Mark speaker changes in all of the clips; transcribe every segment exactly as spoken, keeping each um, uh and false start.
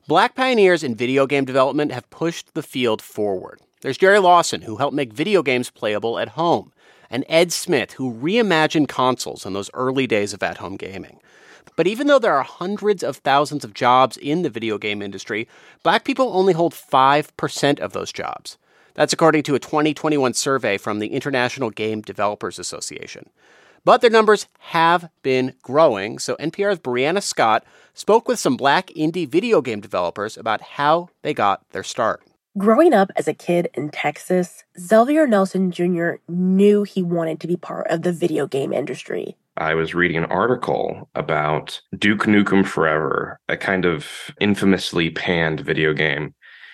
Speaker 1: Black pioneers in video game development have pushed the field forward. There's Jerry Lawson, who helped make video games playable at home, and Ed Smith, who reimagined consoles in those early days of at-home gaming. But even though there are hundreds of thousands of jobs in the video game industry, Black people only hold five percent of those jobs. That's according to a twenty twenty-one survey from the International Game Developers Association. But their numbers have been growing, so N P R's Brianna Scott spoke with some Black indie video game developers about how they got their start.
Speaker 2: Growing up as a kid in Texas, Xavier Nelson Junior knew he wanted to be part of the video game industry.
Speaker 3: I was reading an article about Duke Nukem Forever, a kind of infamously panned video game.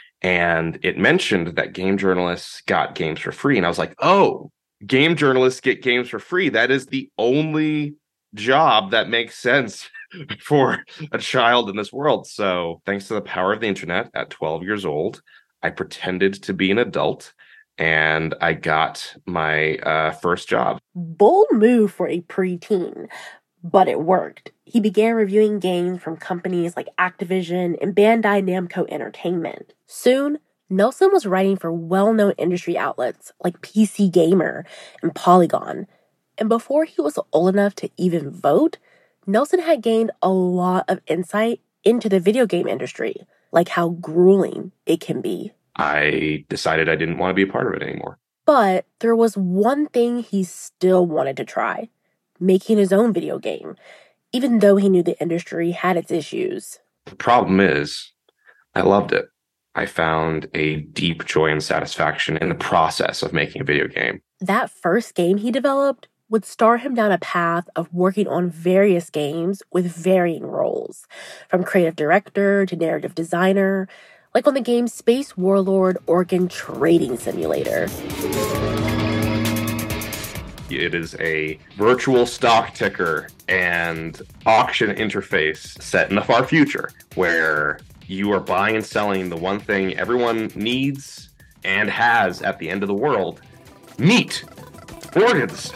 Speaker 3: And it mentioned that game journalists got games for free. And I was like, oh, game journalists get games for free. That is the only job that makes sense for a child in this world. So thanks to the power of the internet, at twelve years old, I pretended to be an adult and I got my uh, first job.
Speaker 2: Bold move for a preteen, but it worked. He began reviewing games from companies like Activision and Bandai Namco Entertainment. Soon, Nelson was writing for well-known industry outlets like P C Gamer and Polygon. And before he was old enough to even vote, Nelson had gained a lot of insight into the video game industry, like how grueling it can be.
Speaker 3: I decided I didn't want to be a part of it anymore.
Speaker 2: But there was one thing he still wanted to try: making his own video game, even though he knew the industry had its issues.
Speaker 3: The problem is, I loved it. I found a deep joy and satisfaction in the process of making a video game.
Speaker 2: That first game he developed would start him down a path of working on various games with varying roles, from creative director to narrative designer, like on the game Space Warlord Organ Trading Simulator.
Speaker 3: It is a virtual stock ticker and auction interface set in the far future where you are buying and selling the one thing everyone needs and has at the end of the world: meat, organs,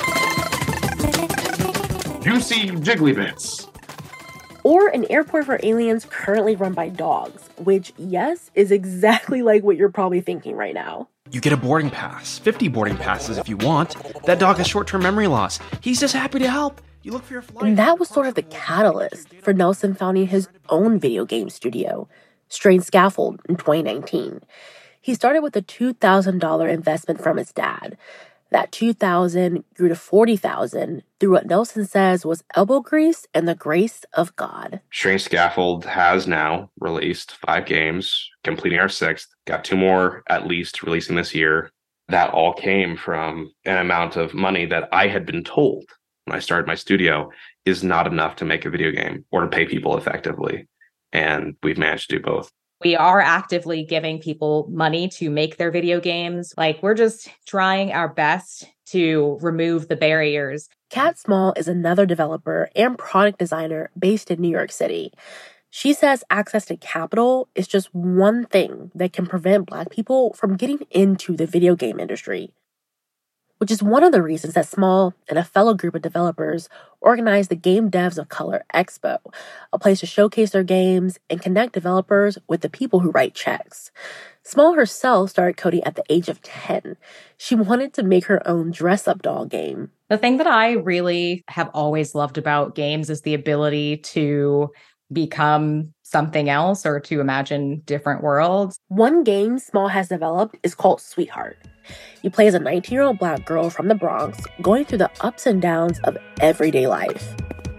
Speaker 3: juicy jiggly bits.
Speaker 2: Or an airport for aliens currently run by dogs, which, yes, is exactly like what you're probably thinking right now.
Speaker 4: You get a boarding pass, fifty boarding passes if you want. That dog has short-term memory loss. He's just happy to help. You look for your flight.
Speaker 2: And that was sort of the catalyst for Nelson founding his own video game studio, Strange Scaffold, in twenty nineteen. He started with a two thousand dollars investment from his dad. That two thousand dollars grew to forty thousand dollars through what Nelson says was elbow grease and the grace of God.
Speaker 3: Strange Scaffold has now released five games, completing our sixth. Got two more at least releasing this year. That all came from an amount of money that I had been told when I started my studio is not enough to make a video game or to pay people effectively. And we've managed to do both.
Speaker 5: We are actively giving people money to make their video games. Like, we're just trying our best to remove the barriers.
Speaker 2: Kat Small is another developer and product designer based in New York City. She says access to capital is just one thing that can prevent Black people from getting into the video game industry, which is one of the reasons that Small and a fellow group of developers organized the Game Devs of Color Expo, a place to showcase their games and connect developers with the people who write checks. Small herself started coding at the age of ten. She wanted to make her own dress-up doll game.
Speaker 5: The thing that I really have always loved about games is the ability to become something else or to imagine different worlds.
Speaker 2: One game Small has developed is called Sweetheart. You play as a nineteen-year-old Black girl from the Bronx going through the ups and downs of everyday life.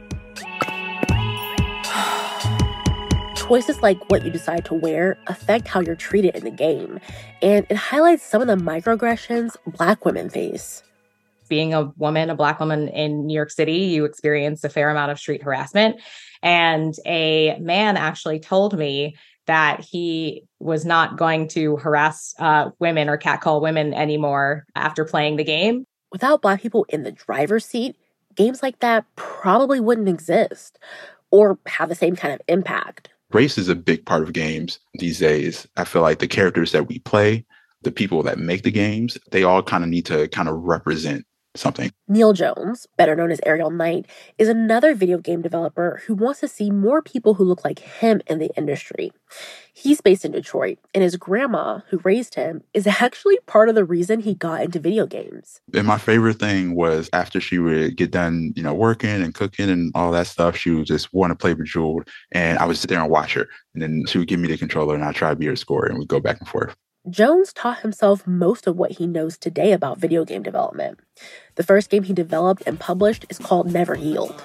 Speaker 2: Choices like what you decide to wear affect how you're treated in the game, and it highlights some of the microaggressions Black women face.
Speaker 5: Being a woman, a Black woman in New York City, you experience a fair amount of street harassment. And a man actually told me that he was not going to harass uh, women or catcall women anymore after playing the game.
Speaker 2: Without Black people in the driver's seat, games like that probably wouldn't exist or have the same kind of impact.
Speaker 6: Race is a big part of games these days. I feel like the characters that we play, the people that make the games, they all kind of need to kind of represent something.
Speaker 2: Neil Jones, better known as Ariel Knight, is another video game developer who wants to see more people who look like him in the industry. He's based in Detroit, and his grandma, who raised him, is actually part of the reason he got into video games.
Speaker 6: And my favorite thing was after she would get done, you know, working and cooking and all that stuff, she would just want to play Bejeweled, and I would sit there and watch her. And then she would give me the controller, and I'd try to be her scorer, and we'd go back and forth.
Speaker 2: Jones taught himself most of what he knows today about video game development. The first game he developed and published is called Never Healed.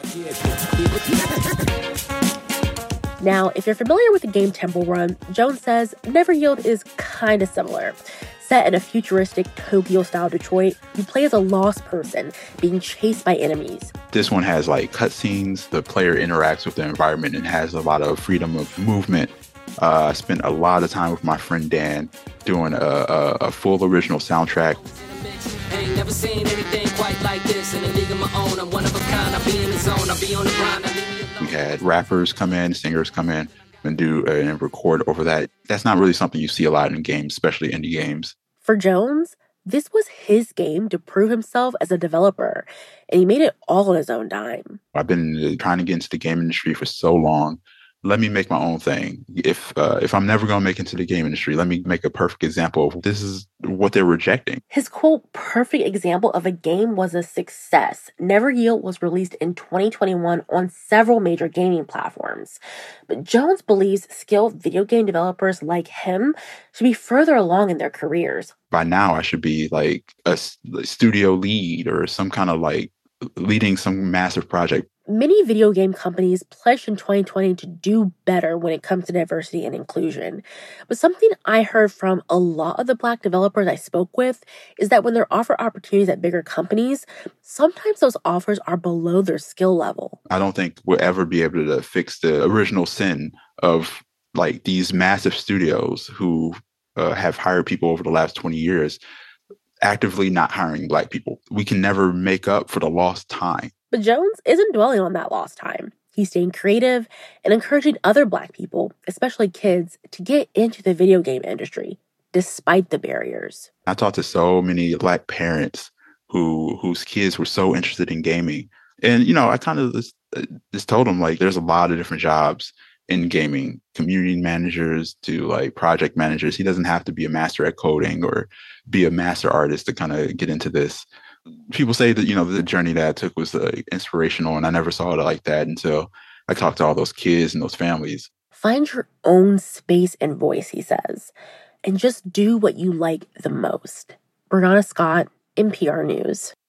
Speaker 2: Now, if you're familiar with the game Temple Run, Jones says Never Healed is kind of similar. Set in a futuristic Tokyo-style Detroit, you play as a lost person being chased by enemies.
Speaker 6: This one has like cutscenes. The player interacts with the environment and has a lot of freedom of movement. Uh, I spent a lot of time with my friend Dan doing a, a, a full original soundtrack. Ain't never seen anything quite like this in a league of my own. I'm one of a kind. I'll be in the zone. I'll be on the grind. We had rappers come in, singers come in and do uh, and record over that. That's not really something you see a lot in games, especially indie games.
Speaker 2: For Jones, this was his game to prove himself as a developer, and he made it all on his own dime.
Speaker 6: I've been trying to get into the game industry for so long. Let me make my own thing. If uh, if I'm never going to make it into the game industry, let me make a perfect example of this is what they're rejecting.
Speaker 2: His, quote, perfect example of a game was a success. Never Healed was released in twenty twenty-one on several major gaming platforms. But Jones believes skilled video game developers like him should be further along in their careers.
Speaker 6: By now, I should be like a studio lead or some kind of like leading some massive project.
Speaker 2: Many video game companies pledged in twenty twenty to do better when it comes to diversity and inclusion. But something I heard from a lot of the Black developers I spoke with is that when they're offered opportunities at bigger companies, sometimes those offers are below their skill level.
Speaker 6: I don't think we'll ever be able to fix the original sin of like these massive studios who uh, have hired people over the last twenty years, actively not hiring Black people. We can never make up for the lost time.
Speaker 2: But Jones isn't dwelling on that lost time. He's staying creative and encouraging other Black people, especially kids, to get into the video game industry, despite the barriers.
Speaker 6: I talked to so many Black parents who whose kids were so interested in gaming. And, you know, I kind of just, just told them, like, there's a lot of different jobs in gaming, community managers to like project managers. He doesn't have to be a master at coding or be a master artist to kind of get into this. People say that, you know, the journey that I took was uh, inspirational, and I never saw it like that until I talked to all those kids and those families.
Speaker 2: Find your own space and voice, he says, and just do what you like the most. Brianna Scott, N P R News.